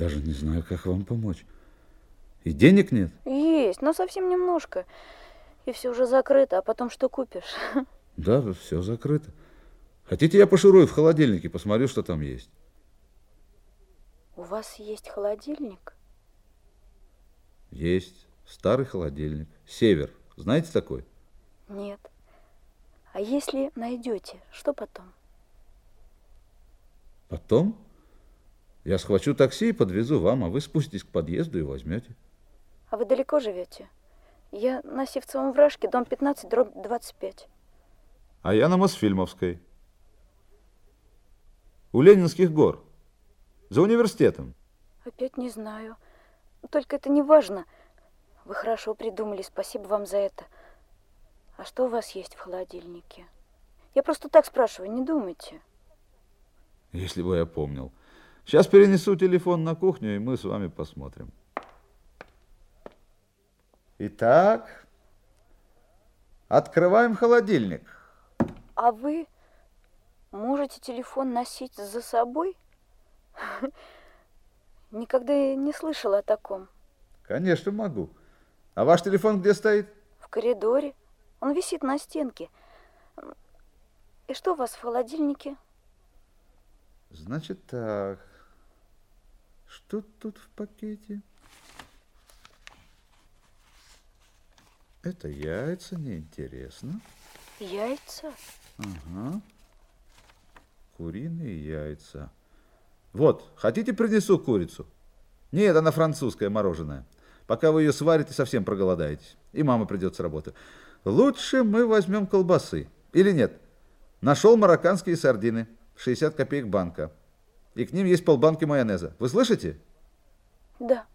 даже не знаю, как вам помочь. И денег нет? Есть, но совсем немножко. И все уже закрыто, а потом что купишь? Да, все закрыто. Хотите, я пошурую в холодильнике, посмотрю, что там есть? У вас есть холодильник? Есть. Старый холодильник. Север. Знаете такой? Нет. А если найдете, что потом? Потом я схвачу такси и подвезу вам, а вы спуститесь к подъезду и возьмете. А вы далеко живете? Я на Сивцевом вражке, дом 15, дробь 25. А я на Мосфильмовской. У Ленинских гор. За университетом. Опять не знаю. Только это не важно. Вы хорошо придумали, спасибо вам за это. А что у вас есть в холодильнике? Я просто так спрашиваю, не думайте. Если бы я помнил. Сейчас перенесу телефон на кухню, и мы с вами посмотрим. Итак, открываем холодильник. А вы можете телефон носить за собой? Никогда я не слышала о таком. Конечно, могу. А ваш телефон где стоит? В коридоре. Он висит на стенке. И что у вас в холодильнике? Значит так. Что тут в пакете? Это яйца, неинтересно. Яйца? Ага. Куриные яйца. Вот, хотите, принесу курицу? Нет, она французская, мороженое. Пока вы ее сварите, совсем проголодаетесь. И мама придет с работы. Лучше мы возьмем колбасы. Или нет? Нашел марокканские сардины. 60 копеек банка. И к ним есть полбанки майонеза. Вы слышите? Да.